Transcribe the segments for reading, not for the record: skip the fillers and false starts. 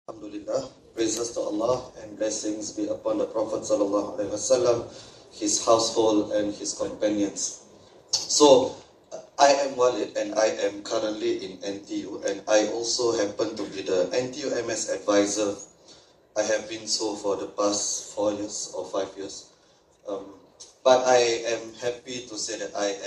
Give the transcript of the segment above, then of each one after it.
Alhamdulillah, praises to Allah and blessings be upon the Prophet Sallallahu Alaihi Wasallam, his household and his companions. So, I am Walid and I am currently in NTU, and I also happen to be the NTU MS advisor. I have been so for the past 4 years or 5 years. But I am happy to say that I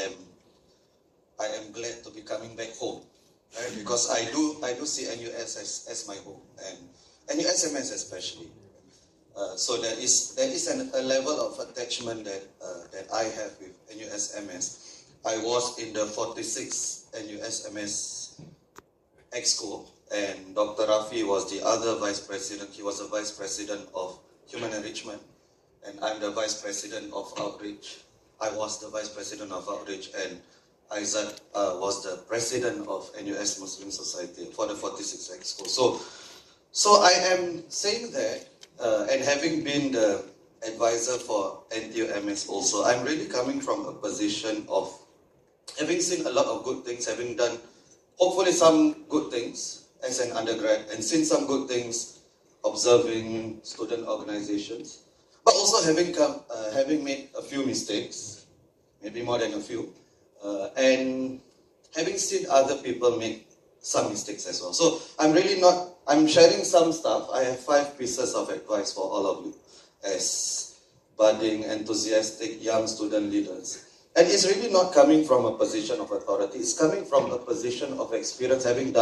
am glad to be coming back home. Right? Because I do see NUS as my home, and NUSMS especially. So there is a level of attachment that I have with NUSMS. I was in the 46th NUSMS Exco, and Dr. Rafi was the other vice president. He was the vice president of Human Enrichment, and I'm the vice president of Outreach. I was the vice president of Outreach, and Aizat was the president of NUS Muslim Society for the 46th Exco. So I am saying that, and having been the advisor for NTU-MS also, I'm really coming from a position of having seen a lot of good things, having done hopefully some good things as an undergrad, and seen some good things observing student organizations, but also having made a few mistakes, maybe more than a few, and having seen other people make some mistakes as well. So I'm sharing some stuff. I have 5 pieces of advice for all of you as budding, enthusiastic, young student leaders. And it's really not coming from a position of authority. It's coming from a position of experience, having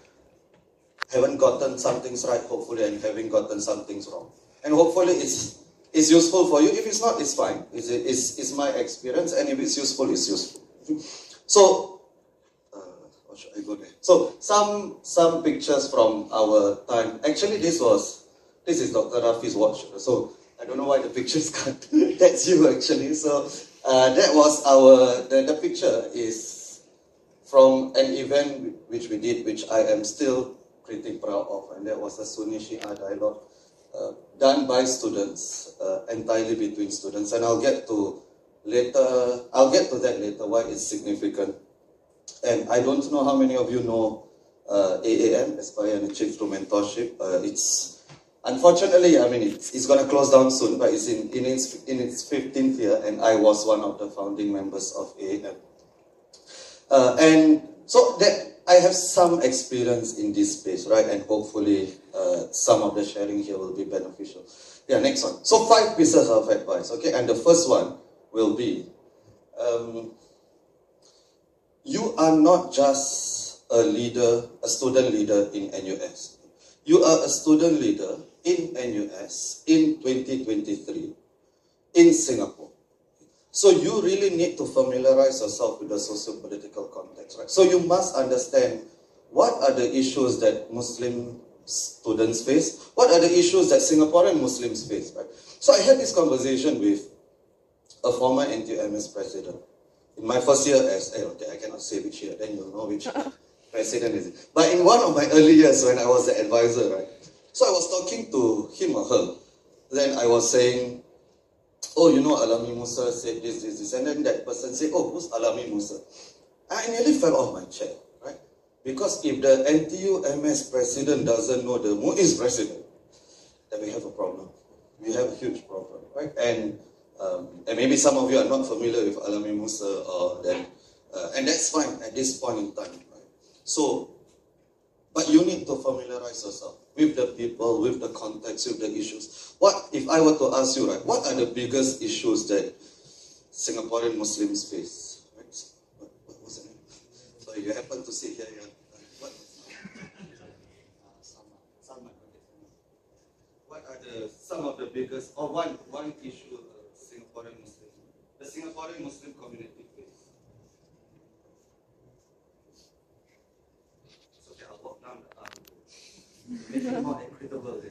gotten some things right, hopefully, and having gotten some things wrong. And hopefully it's useful for you. If it's not, it's fine. It's my experience, and if it's useful, it's useful. So, what should I go there? So, some pictures from our time. Actually, this is Dr. Rafi's watch. So, I don't know why the picture's cut. That's you, actually. So, that was the picture is from an event which we did, which I am still pretty proud of, and that was a Sunni Shia dialogue done by students, entirely between students, and I'll get to that later, why it's significant. And I don't know how many of you know AAM, Aspire and Achieve Through Mentorship. It's unfortunately, I mean, it's going to close down soon, but it's in its 15th year, and I was one of the founding members of AAM. And so that I have some experience in this space, right? And hopefully some of the sharing here will be beneficial. Yeah, next one. So 5 pieces of advice, okay? And the first one will be, you are not just a student leader in NUS. You are a student leader in NUS in 2023 in Singapore. So you really need to familiarize yourself with the socio-political context, right? So you must understand what are the issues that Muslim students face, what are the issues that Singaporean Muslims face, right? So I had this conversation with a former NTU-MS president. In my first year as, okay, I cannot say which year, then you'll know which president is it. But in one of my early years when I was the advisor, right? So I was talking to him or her. Then I was saying, oh, you know, Alami Musa said this. And then that person said, oh, who's Alami Musa? I nearly fell off my chair, right? Because if the NTU-MS president doesn't know the MUIS president, then we have a problem. We have a huge problem, right? And maybe some of you are not familiar with Alami Musa, and that's fine at this point in time, right? So, but you need to familiarize yourself with the people, with the context, with the issues. What, if I were to ask you, right, what are the biggest issues that Singaporean Muslims face? Right? What was it? So you happen to sit here, yeah. What are some of the biggest, or one issue the Singaporean Muslim community face? It's okay, I'll walk down the arm. Make it more equitable.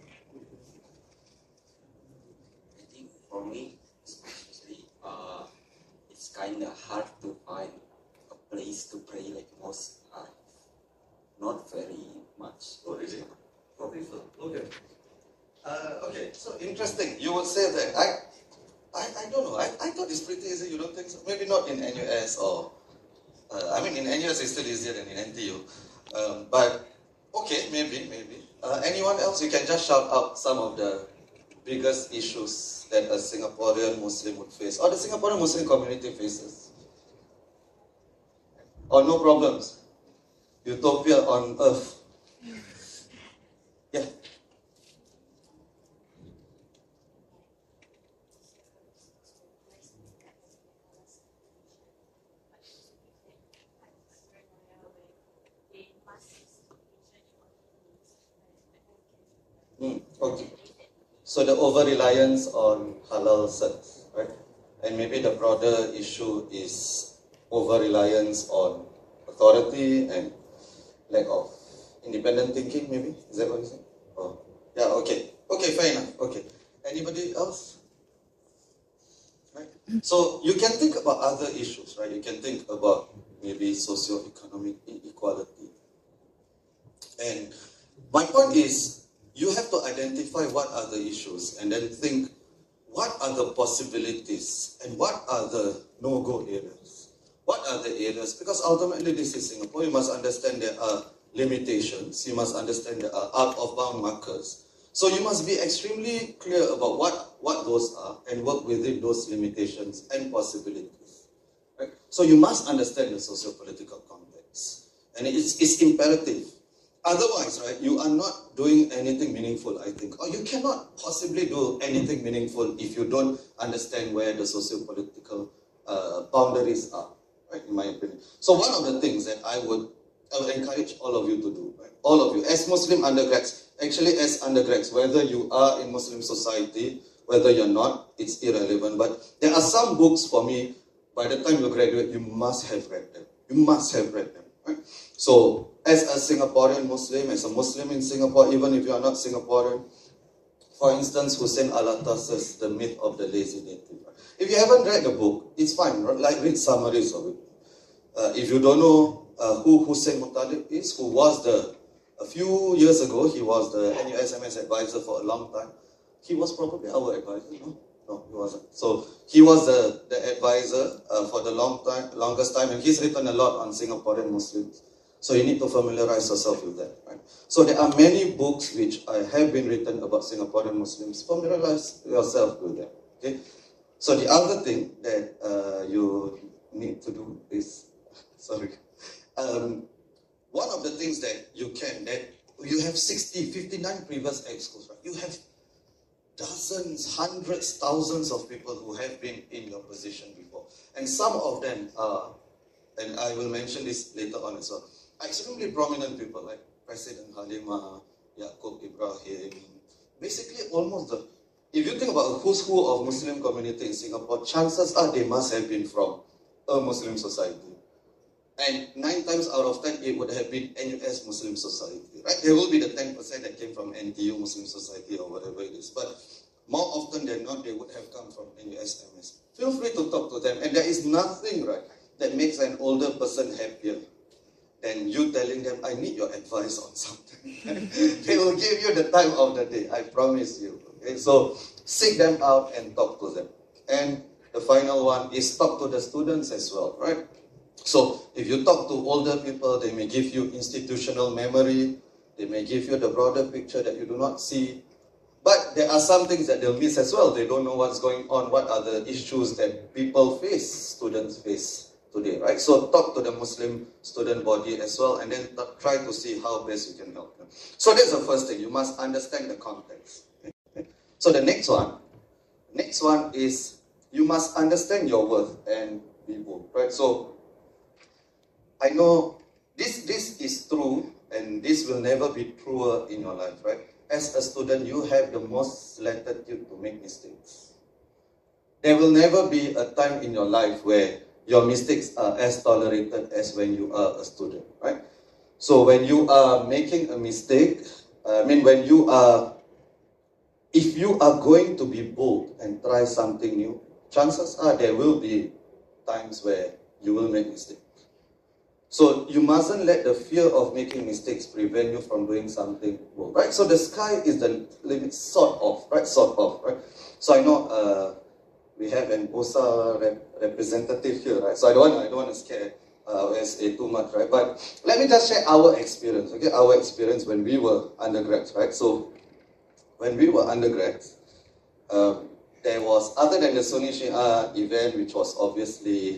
I think for me, especially, it's kind of hard to find a place to pray like mosque. Not very much. Oh, really? Okay, so, okay. Okay, so interesting. You would say that. I don't know. I thought it's pretty easy. You don't think so? Maybe not in NUS or... I mean, in NUS it's still easier than in NTU. But, okay, maybe. Anyone else? You can just shout out some of the biggest issues that a Singaporean Muslim would face, or the Singaporean Muslim community faces. Or no problems. Utopia on earth. Yeah. Okay. So the over-reliance on halal certs, right? And maybe the broader issue is over-reliance on authority and lack of independent thinking, maybe? Is that what you said? Oh, yeah, okay. Okay, fair enough. Okay. Anybody else? Right? So you can think about other issues, right? You can think about maybe socio-economic inequality. And my point is, you have to identify what are the issues and then think what are the possibilities and what are the no-go areas. What are the areas? Because ultimately this is Singapore. You must understand there are limitations. You must understand there are out-of-bound markers. So you must be extremely clear about what those are and work within those limitations and possibilities. Right? So you must understand the socio-political context. And it's imperative. Otherwise, right, you are not doing anything meaningful, I think. Or you cannot possibly do anything meaningful if you don't understand where the socio-political boundaries are, right, in my opinion. So one of the things that I would encourage all of you to do, right, all of you, as Muslim undergrads, actually as undergrads, whether you are in Muslim society, whether you're not, it's irrelevant. But there are some books for me, by the time you graduate, you must have read them. You must have read them, right? So, as a Singaporean Muslim, as a Muslim in Singapore, even if you are not Singaporean, for instance, Hussein Alatas's The Myth of the Lazy Native. If you haven't read the book, it's fine, like read summaries of it. If you don't know who Hussein Muttalib is, who was a few years ago, he was the NUSMS advisor for a long time. He was probably our advisor, no? No, he wasn't. So he was the advisor for the longest time, and he's written a lot on Singaporean Muslims. So you need to familiarize yourself with that, right? So there are many books which have been written about Singaporean Muslims. Familiarize yourself with them, okay? So the other thing that you need to do is, sorry, one of the things that you have 59 previous exos, right? You have dozens, hundreds, thousands of people who have been in your position before. And some of them are, and I will mention this later on as well, extremely prominent people like President Halimah, Yaakob Ibrahim, basically almost if you think about a who's who of Muslim community in Singapore, chances are they must have been from a Muslim society. And 9 times out of 10, it would have been NUS Muslim Society, right? There will be the 10% that came from NTU Muslim Society or whatever it is. But more often than not, they would have come from NUS MS. Feel free to talk to them. And there is nothing, right, that makes an older person happier than you telling them, I need your advice on something. They will give you the time of the day, I promise you. Okay? So seek them out and talk to them. And the final one is talk to the students as well, right? So if you talk to older people, they may give you institutional memory, they may give you the broader picture that you do not see. But there are some things that they'll miss as well. They don't know what's going on, what are the issues that people face, students face today, right? So talk to the Muslim student body as well, and then try to see how best you can help them. So that's the first thing, you must understand the context. Okay? So the next one is you must understand your worth and be bold, right? So I know this is true, and this will never be truer in your life, right? As a student, you have the most latitude to make mistakes. There will never be a time in your life where your mistakes are as tolerated as when you are a student, right? So when you are making a mistake, if you are going to be bold and try something new, chances are there will be times where you will make mistakes. So you mustn't let the fear of making mistakes prevent you from doing something bold, right? So the sky is the limit, sort of, right? Sort of, right? So I know we have an OSA representative here, right? So I don't want to scare USA too much, right? But let me just share our experience, okay? Our experience when we were undergrads, right? So when we were undergrads, there was, other than the Sunni Shia event, which was obviously,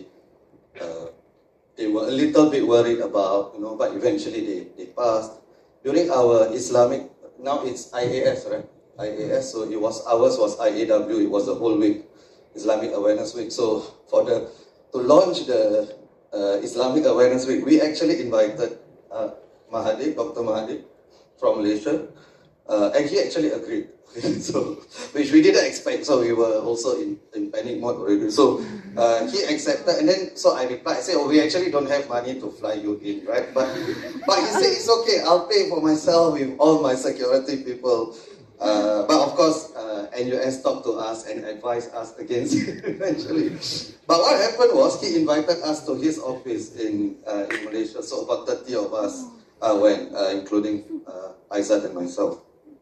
they were a little bit worried about, but eventually they passed. During our Islamic, now it's IAS, right? IAS, so ours was IAW, it was the whole week, Islamic Awareness Week. So to launch the Islamic Awareness Week, we actually invited Mahathir, Dr. Mahathir from Malaysia, and he actually agreed. So, which we didn't expect, so we were also in panic mode already. So he accepted, and then so I replied, I said, oh, we actually don't have money to fly you in, right? But he said, it's okay, I'll pay for myself with all my security people. But of course, NUS talked to us and advised us against it eventually. But what happened was, he invited us to his office in Malaysia, so about 30 of us went, including Aizat and myself.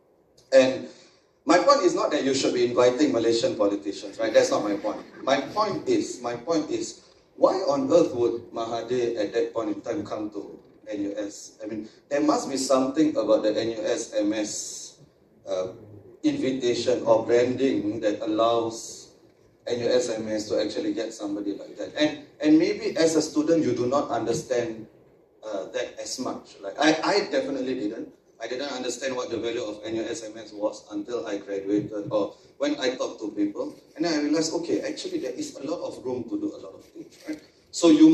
And my point is not that you should be inviting Malaysian politicians, right? That's not my point. My point is, why on earth would Mahathir at that point in time come to NUS? I mean, there must be something about the NUS MS invitation or branding that allows NUS MS to actually get somebody like that. And maybe as a student, you do not understand that as much. Like I definitely didn't. I didn't understand what the value of NUSMS was until I graduated or when I talked to people. And then I realized, okay, actually there is a lot of room to do a lot of things, right? So you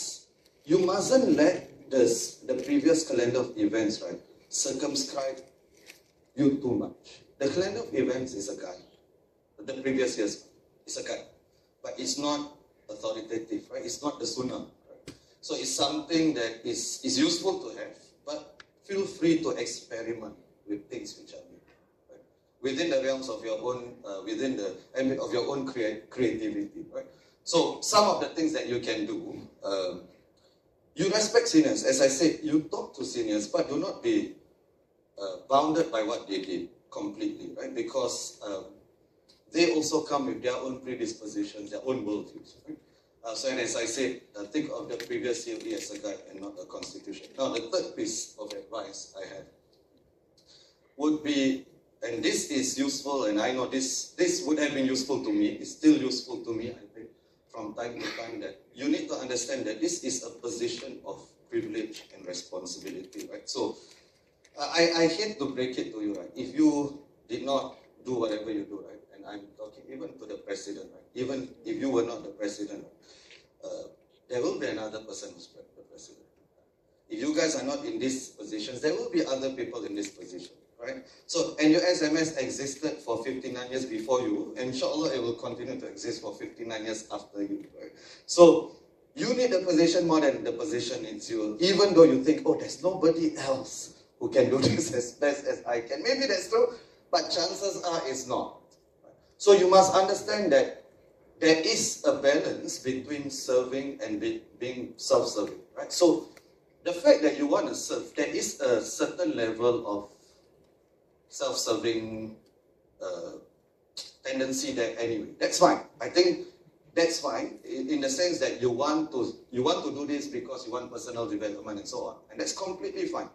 mustn't let the previous calendar of events, right, circumscribe you too much. The calendar of events is a guide. The previous years is a guide. But it's not authoritative, right? It's not the sunnah, right? So it's something that is useful to have, but feel free to experiment with things which are new, right? Within the realms of your own, within the ambit of your own creativity, right? So some of the things that you can do, you respect seniors. As I said, you talk to seniors, but do not be bounded by what they did completely, right? Because they also come with their own predispositions, their own worldviews, right? So as I said, think of the previous COE as a guide and not a constitution. Now the third piece of advice I have would be, and this is useful, and I know this would have been useful to me, it's still useful to me, I think, from time to time, that you need to understand that this is a position of privilege and responsibility, right? So I hate to break it to you, right? If you did not do whatever you do, right? And I'm talking even to the president, right? Even if you were not the president, there will be another person who's the president. If you guys are not in these positions, there will be other people in this position, right? So NUSMS existed for 59 years before you, and inshallah it will continue to exist for 59 years after you, right? So you need the position more than the position needs you, even though you think, oh, there's nobody else who can do this as best as I can. Maybe that's true, but chances are it's not. So you must understand that there is a balance between serving and being self-serving, right? So the fact that you want to serve, there is a certain level of self-serving tendency there anyway. That's fine. I think that's fine in the sense that you want to do this because you want personal development and so on, and that's completely fine.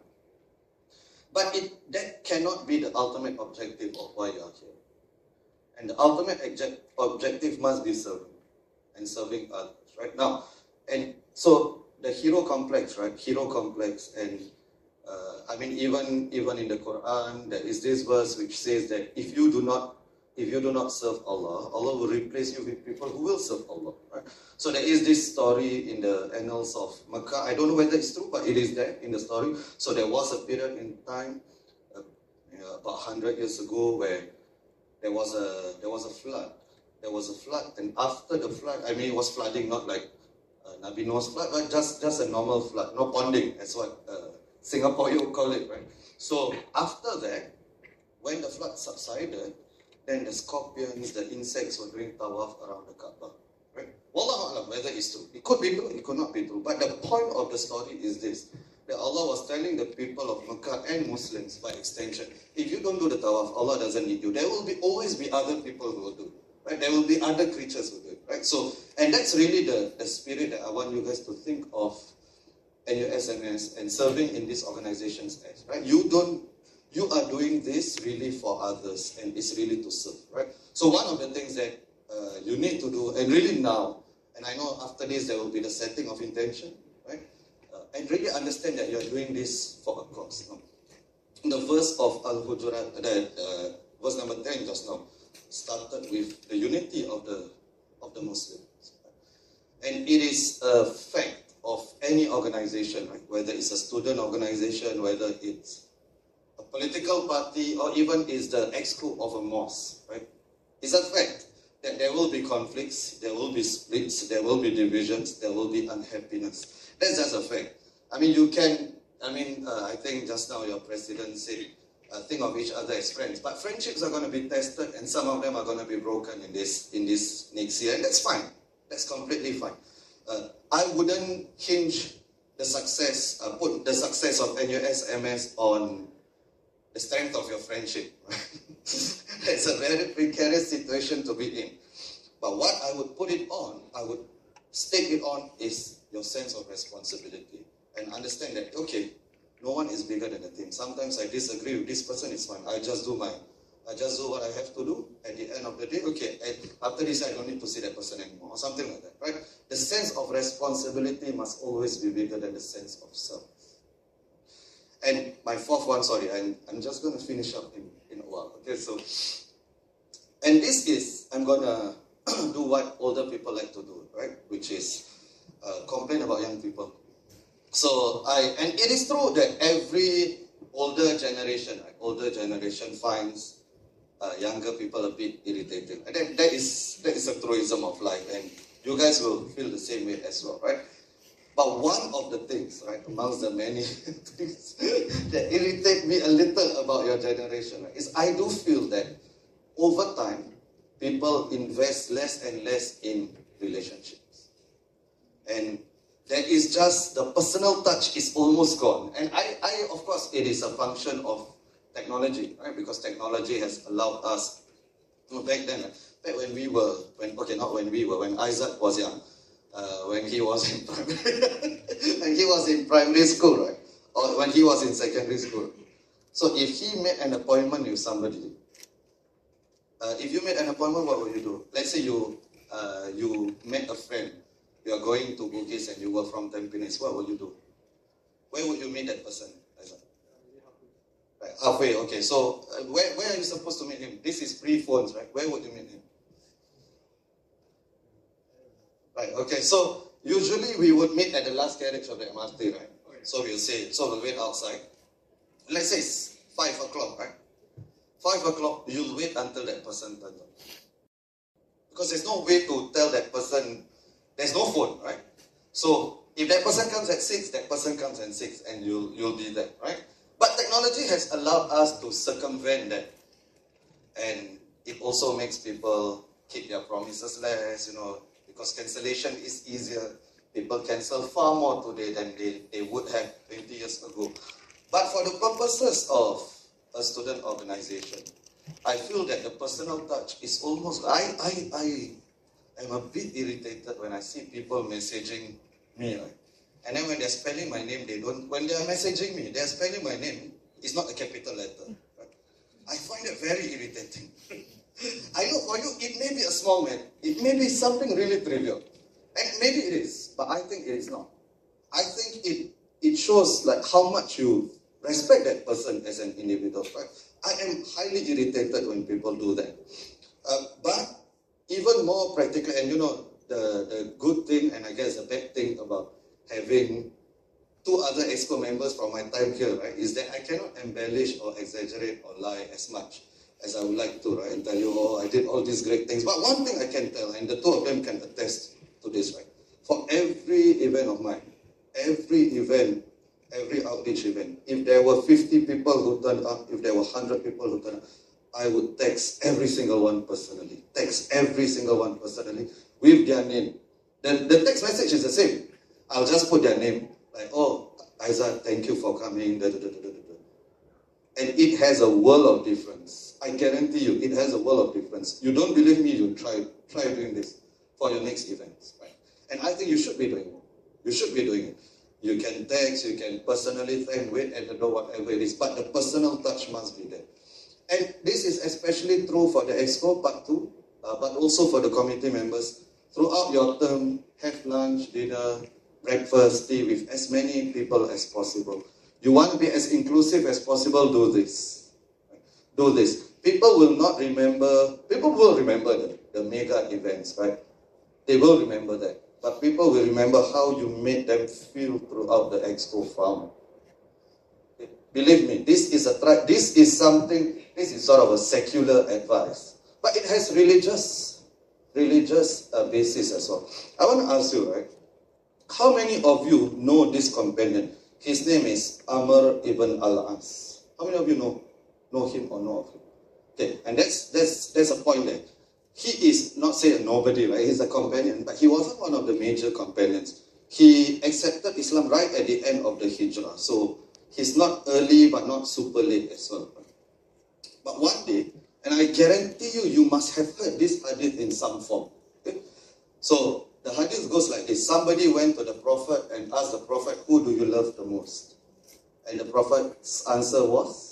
But that cannot be the ultimate objective of why you are here. And the ultimate objective must be serving and serving others, right? Now, and so the hero complex, right? Hero complex, and I mean, even in the Quran, there is this verse which says that if you do not serve Allah, Allah will replace you with people who will serve Allah, right? So there is this story in the annals of Makkah. I don't know whether it's true, but it is there in the story. So there was a period in time, about 100 years ago, where there was a flood. There was a flood, and after the flood, I mean, it was flooding, not like Nabi Noah's flood, but just a normal flood, no ponding, that's what Singapore you call it, right? So after that, when the flood subsided, then the scorpions, the insects were doing tawaf around the Kaaba, right? Wallahu alam, whether it's true. It could be true, it could not be true. But the point of the story is this, that Allah was telling the people of Makkah and Muslims by extension, if you don't do the tawaf, Allah doesn't need you. There will always be other people who will do. right? There will be other creatures who do it, right? So, and that's really the spirit that I want you guys to think of NUSMS and serving in these organizations as, right? You are doing this really for others, and it's really to serve, right? So one of the things that you need to do, and really now, and I know after this there will be the setting of intention, right? And really understand that you're doing this for a cause. The verse of Al-Hujurat, verse number 10 just now, started with the unity of the Muslims. And it is a fact of any organization, right? Whether it's a student organization, whether it's a political party, or even is the exco of a mosque, right? It's a fact that there will be conflicts, there will be splits, there will be divisions, there will be unhappiness. That's just a fact. I mean, I think just now your president said, think of each other as friends. But friendships are going to be tested, and some of them are going to be broken in this next year, and that's fine. That's completely fine. I wouldn't hinge the success, put the success of NUSMS on the strength of your friendship. It's a very precarious situation to be in. But what I would put it on, I would stake it on, is your sense of responsibility. And understand that, okay, no one is bigger than the team. Sometimes I disagree with this person, it's fine. I just do what I have to do. At the end of the day, okay, after this I don't need to see that person anymore, or something like that, right? The sense of responsibility must always be bigger than the sense of self. And my fourth one, sorry, I'm just going to finish up in a while. Okay, so, and this is, I'm going to do what older people like to do, right? Which is complain about young people. So, and it is true that every older generation finds younger people a bit irritating. And that is a truism of life, and you guys will feel the same way as well, right? But one of the things, right, amongst the many things that irritate me a little about your generation, right, is I do feel that over time, people invest less and less in relationships. And that is just, the personal touch is almost gone. And I of course, it is a function of technology, right? Because technology has allowed us, back then, back when we were, when Isaac was young, when he was in primary school, right? Or when he was in secondary school. So if he made an appointment with somebody, if you made an appointment, what would you do? Let's say you met a friend, you are going to Bugis and you were from Tampines, what would you do? Where would you meet that person, Isaac? Right, halfway, okay. So where are you supposed to meet him? This is pre-phones, right? Where would you meet him? Right, okay, so usually we would meet at the last carriage of the MRT, right? So we'll wait outside. Let's say it's 5 o'clock, right? 5 o'clock, you'll wait until that person turns up. Because there's no way to tell that person, there's no phone, right? So if that person comes at 6, that person comes at 6, and you'll be there, right? But technology has allowed us to circumvent that. And it also makes people keep their promises less, because cancellation is easier. People cancel far more today than they would have 20 years ago. But for the purposes of a student organization, I feel that the personal touch is almost, I am a bit irritated when I see people messaging me, right? And then when they're spelling my name, when they're messaging me, they're spelling my name, it's not a capital letter, right? I find it very irritating. I know for you, it may be a small matter. It may be something really trivial. And maybe it is, but I think it is not. I think it shows like how much you respect that person as an individual, right? I am highly irritated when people do that. But even more practical, and the good thing, and I guess the bad thing about having 2 other EXCO members from my time here, right, is that I cannot embellish or exaggerate or lie as much as I would like to, right, and tell you, oh, I did all these great things. But one thing I can tell, and the 2 of them can attest to this, right, for every event of mine, every outreach event, if there were 50 people who turned up, if there were 100 people who turned up, I would text every single one personally. Text every single one personally with their name. The text message is the same. I'll just put their name, like, oh, Isaac, thank you for coming, And it has a world of difference. I guarantee you, it has a world of difference. You don't believe me, you try doing this for your next events, right? And I think you should be doing it. You should be doing it. You can text, you can personally thank, wait at the door, whatever it is, but the personal touch must be there. And this is especially true for the Exco Part 2, but also for the committee members. Throughout your term, have lunch, dinner, breakfast, tea with as many people as possible. You want to be as inclusive as possible, do this. Do this. People will remember the mega events, right? They will remember that. But people will remember how you made them feel throughout the Exco farm. Believe me, this is sort of a secular advice. But it has religious basis as well. I want to ask you, right? How many of you know this companion? His name is Amr ibn al-As. How many of you know him or know of him? Okay, and that's a point there. He is not say a nobody, right? He's a companion, but he wasn't one of the major companions. He accepted Islam right at the end of the Hijrah. So he's not early, but not super late as well. But one day, and I guarantee you must have heard this hadith in some form. Okay? So the hadith goes like this. Somebody went to the Prophet and asked the Prophet, who do you love the most? And the Prophet's answer was?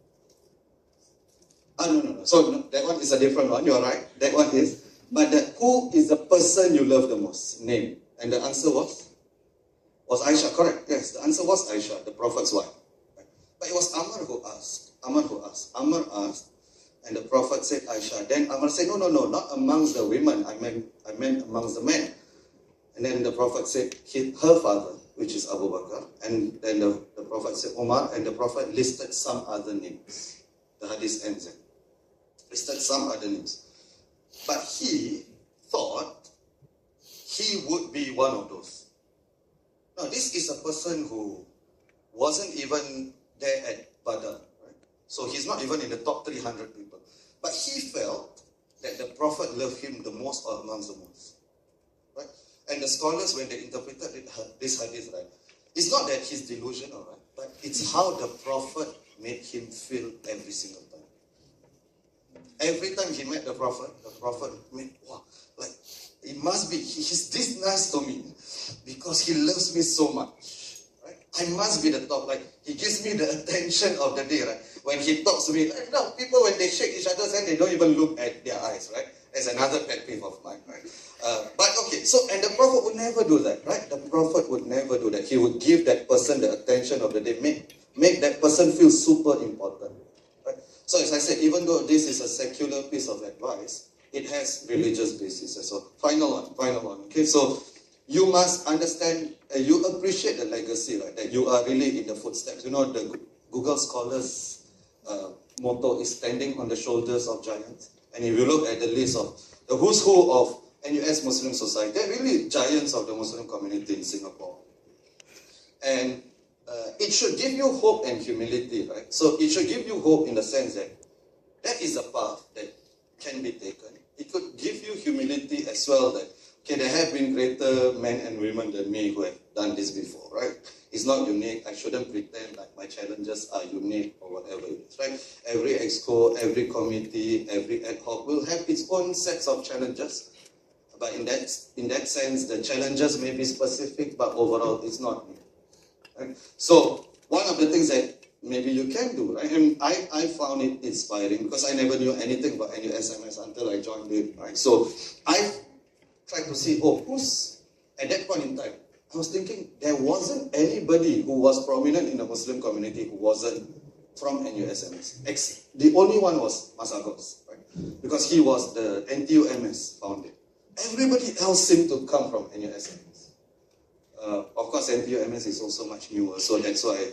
No. So that one is a different one. You're right. That one is. But who is the person you love the most? Name. And the answer was Aisha. Correct. Yes, the answer was Aisha, the Prophet's wife. But it was Amr who asked. Amr asked, and the Prophet said Aisha. Then Amr said, no, not amongst the women. I meant amongst the men. And then the Prophet said her father, which is Abu Bakr. And then the Prophet said Umar, and the Prophet listed some other names. The hadith ends there. Listed some other names. But he thought he would be one of those. Now, this is a person who wasn't even there at Badr. Right? So he's not even in the top 300 people. But he felt that the Prophet loved him the most or amongst the most. Right? And the scholars, when they interpreted this hadith, right, it's not that he's delusional, right? But it's how the Prophet made him feel every single time. Every time he met the Prophet made, wow, like, it must be, he's this nice to me because he loves me so much, right? I must be the top, like, he gives me the attention of the day, right? When he talks to me, like, no, people, when they shake each other's hand, they don't even look at their eyes, right? That's another pet peeve of mine, right? But okay, so, and the Prophet would never do that, right? The Prophet would never do that. He would give that person the attention of the day, make that person feel super important. So as I said, even though this is a secular piece of advice, it has religious basis. So final one. Okay, so you must understand, you appreciate the legacy, right? That you are really in the footsteps. You know, the Google Scholars motto is standing on the shoulders of giants. And if you look at the list of the who's who of NUS Muslim Society, they're really giants of the Muslim community in Singapore. And it should give you hope and humility, right? So it should give you hope in the sense that that is a path that can be taken. It could give you humility as well that, okay, there have been greater men and women than me who have done this before, right? It's not unique. I shouldn't pretend like my challenges are unique or whatever it is, right? Every exco, every committee, every ad hoc will have its own sets of challenges. But in that sense, the challenges may be specific, but overall it's not new. Right? So one of the things that maybe you can do, right? And I found it inspiring because I never knew anything about NUSMS until I joined it, right? So I tried to see, who's, at that point in time, I was thinking there wasn't anybody who was prominent in the Muslim community who wasn't from NUSMS. The only one was Mas Agos, right? Because he was the NTUMS founder. Everybody else seemed to come from NUSMS. Of course, NTUMS is also much newer, so that's why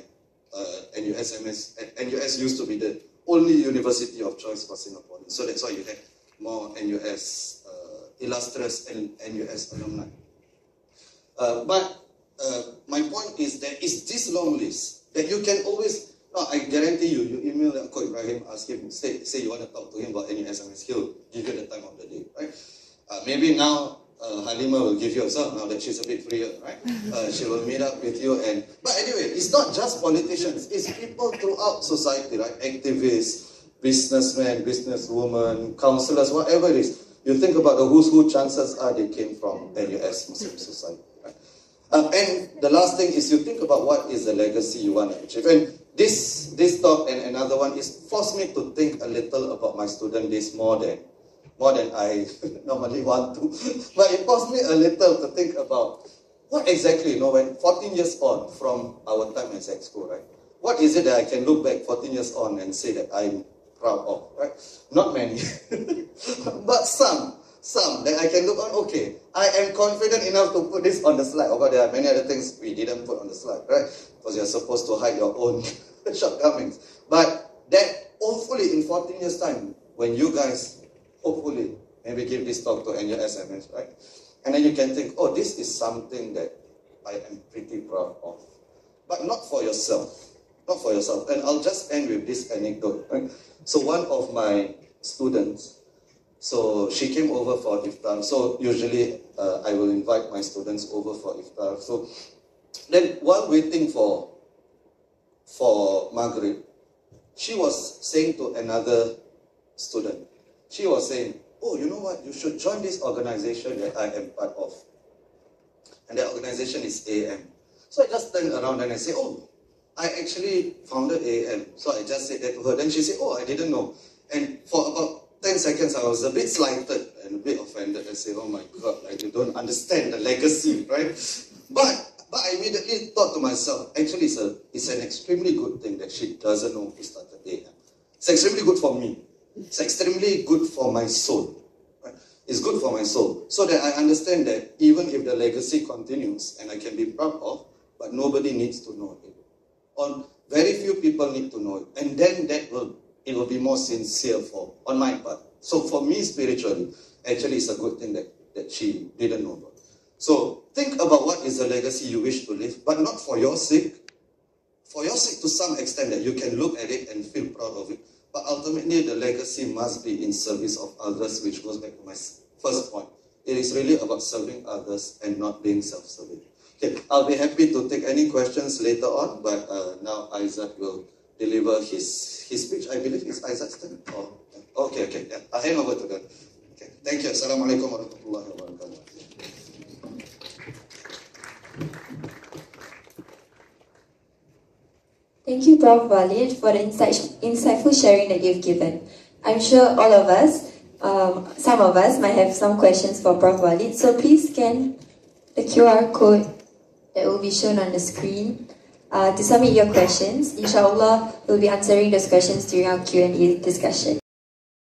NUS used to be the only university of choice for Singaporeans. So that's why you had more NUS illustrious and NUS alumni. But my point is there is this long list that you can always, no, I guarantee you email Ko Ibrahim, ask him, say you want to talk to him about NUSMS, he'll give you the time of the day, right? Maybe now Halima will give you a song now that she's a bit freer, right? She will meet up with you but anyway, it's not just politicians, it's people throughout society, right? Activists, businessmen, businesswomen, counselors, whatever it is. You think about the who's who, chances are they came from NUS Muslim Society. Right? And the last thing is you think about what is the legacy you want to achieve. And this talk and another one is forced me to think a little about my student days more than I normally want to. But it forced me a little to think about what exactly, when 14 years on from our time as Exco, right? What is it that I can look back 14 years on and say that I'm proud of, right? Not many, but some that I can look on, okay, I am confident enough to put this on the slide. Although there are many other things we didn't put on the slide, right? Because you're supposed to hide your own shortcomings. But that, hopefully in 14 years' time, when you guys, hopefully, maybe give this talk to NUSMS, right? And then you can think, oh, this is something that I am pretty proud of. But not for yourself. Not for yourself. And I'll just end with this anecdote, right? So one of my students, so she came over for iftar. So usually I will invite my students over for iftar. So then while waiting for Maghrib, she was saying to another student, she was saying, oh, you know what, you should join this organization that I am part of. And that organization is AM. So I just turned around and I said, oh, I actually founded AM. So I just said that to her. Then she said, oh, I didn't know. And for about 10 seconds, I was a bit slighted and a bit offended. I said, oh my God, like you don't understand the legacy, right? But I immediately thought to myself, actually it's an extremely good thing that she doesn't know who started AM. It's extremely good for me. It's extremely good for my soul. Right? It's good for my soul. So that I understand that even if the legacy continues, and I can be proud of, but nobody needs to know it. Or very few people need to know it. And then it will be more sincere on my part. So for me, spiritually, actually it's a good thing that she didn't know about. So think about what is the legacy you wish to leave, but not for your sake. For your sake to some extent that you can look at it and feel proud of it. But ultimately, the legacy must be in service of others, which goes back to my first point. It is really about serving others and not being self-serving. Okay, I'll be happy to take any questions later on, but now Isaac will deliver his speech. I believe it's Isaac's turn. Oh, okay, yeah. I'll hand over to them. Okay, thank you. Assalamualaikum warahmatullahi wabarakatuh. Thank you, Prof. Walid, for the insightful sharing that you've given. I'm sure all of us, some of us might have some questions for Prof. Walid, so please scan the QR code that will be shown on the screen to submit your questions. Inshallah, we'll be answering those questions during our Q&A discussion.